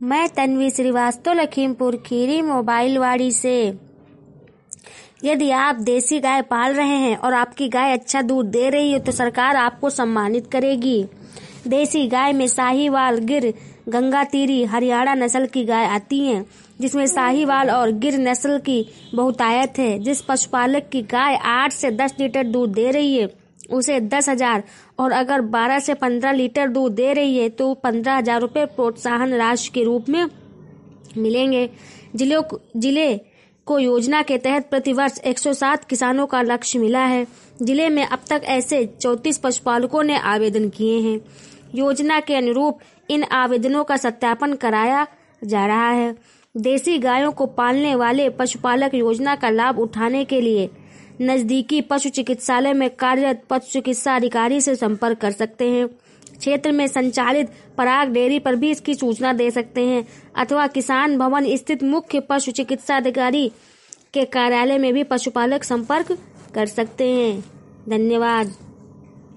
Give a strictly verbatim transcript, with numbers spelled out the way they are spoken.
मैं तन्वी श्रीवास्तव, लखीमपुर खीरी, मोबाइल वाड़ी से। यदि आप देसी गाय पाल रहे हैं और आपकी गाय अच्छा दूध दे रही है तो सरकार आपको सम्मानित करेगी। देसी गाय में साहीवाल, गिर, गंगातीरी, हरियाणा नस्ल की गाय आती हैं, जिसमें साहीवाल और गिर नस्ल की बहुतायत है। जिस पशुपालक की गाय आठ से दस लीटर दूध दे रही है उसे दस हजार और अगर बारह से पंद्रह लीटर दूध दे रही है तो पंद्रह हजार रुपये प्रोत्साहन राशि के रूप में मिलेंगे। जिले जिले को योजना के तहत प्रतिवर्ष एक सौ सात किसानों का लक्ष्य मिला है। जिले में अब तक ऐसे चौंतीस पशुपालकों ने आवेदन किए हैं। योजना के अनुरूप इन आवेदनों का सत्यापन कराया जा रहा है। देसी गायों को पालने वाले पशुपालक योजना का लाभ उठाने के लिए नजदीकी पशु चिकित्सालय में कार्यरत पशु चिकित्सा अधिकारी से संपर्क कर सकते हैं। क्षेत्र में संचालित पराग डेयरी पर भी इसकी सूचना दे सकते हैं अथवा किसान भवन स्थित मुख्य पशु चिकित्सा अधिकारी के कार्यालय में भी पशुपालक संपर्क कर सकते हैं। धन्यवाद।